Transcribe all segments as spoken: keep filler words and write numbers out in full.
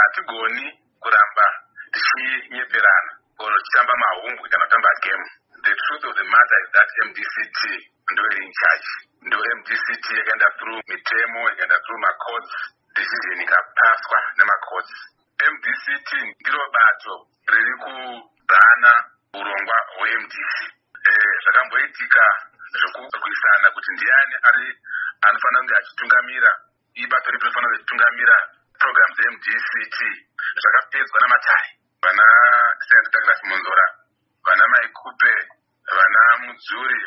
saka hatigoni kuramba tichinyeperana kana tichitamba mahungu kana kutamba game. The truth of the matter is that M D C T ndo iri in charge. Ndo M D C T yakaenda through mitemo, yakaenda through macourts, decision ikapaswa nemacourts. M D C T ndiro bato riri kurana urongwa hwe-M D C. Eh, zvakamboitika zvekuisana kuti ndiani ari anofanira kunge achitungamira ibato ripi rinofanira kutungamira program dze-M D C T zvakapedzwa namatai. Vana Saint Douglas Monzora, vana Maikupe, vana Mudzuri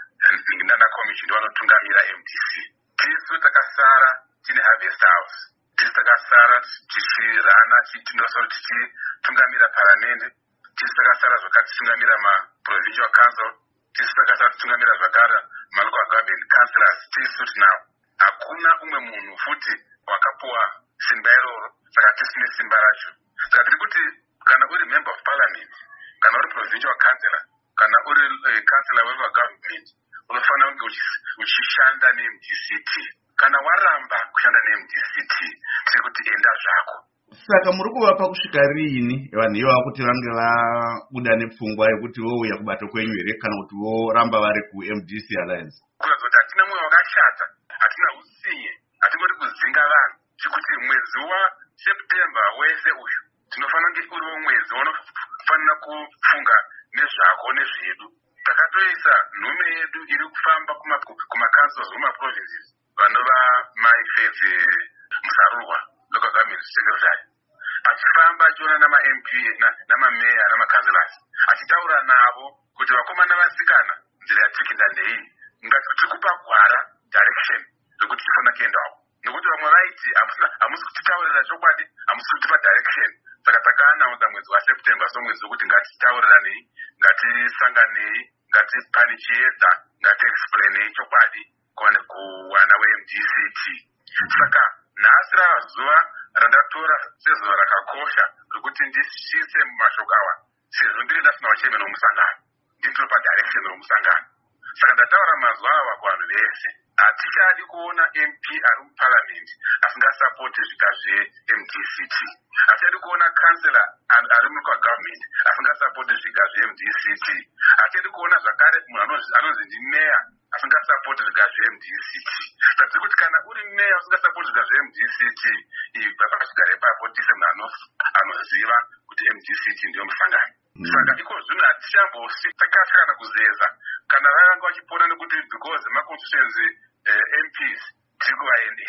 nana commission vanotungamira M D C. Tisu takasara tine Harvest House. Tisu takasara tichirana tichindosoro tichitungamira parliament. Tisu takasara zvakati tichitungamira ma provincial council. Tisu takasara tichitungamira zvakara ma local government councillors. Tisu tinavo hakuna umwe munhu futi wakapuwa simba iroro, saka tisine simba racho. Saka tiri kuti kana uri member of parliament, kana uri provincial councillor, kana uri uh, councillor wa government, unofanira kunge uchishanda ne-M D C T. Kana waramba kushanda ne-M D C T, tiri kuti enda zvako. Saka muri kuvapa kusvika rini vanhu ivavo kuti vange vabuda nepfungwa yekuti vouya kubato kwenyu here kana kuti voramba vari ku-M D C Alliance? Kuratidza kuti hatina mwoyo wakashata, hatina usinye, hatingoti kudzinga vanhu. Chikuti mwezi waSeptember wese uyu tinofanira kunge uriwo mwezi unofanira kufunga nezvako nezvedu. Takatoisa nhume yedu iri kufamba kuma-councils kuma-provinces vanova maifedzi Musarurwa local government secretary, achifamba achiona nama-M P namameya nama-councillors, achitaura navo kuti vakomana vasikana nzira yatikida ndei, ngati tikupa gwara direction rekuti tifanira kuendawo. Nokuti vamwe vaiti hamusi kutitaurira chokwadi, hamusi kutipa direction. Saka takaanaudza mwezi waSeptember somwedzi wekuti ngatitauriranei, ngatisanganei, ngatipane chiedza, ngatiexplainei chokwadi kuwana we-M D C T. Saka nhasi rava zuva randatora sezuva rakakosha rekuti ndisise mumashoko awa, sezvo ndiri ndasina chairman womusangano, ndinopa direction womusangano. Saka ndataura mazuva ava kuvanhu vese, hatichadi kuona M P ari muparliament asingasapoti zvika zve-M D C T. Hatichadi kuona councillor ari mulocal government asingasapoti zvika zve-M D C T. Hatichadi kuona zvakare munhu anonzi ndimeya asingasapoti zvika zve-M D C T. Tiri kuti kana uri meya usingasapoti zvika zve-M D C T, pakasvigare ipapo tise munhu anoziva kuti M D C T ndiyo musangano. Saka iko zvino hatichambosi takasvika kuzeza kana vanga vachipona nekuti because ma-constituency M Ps tiri kuvaendesa.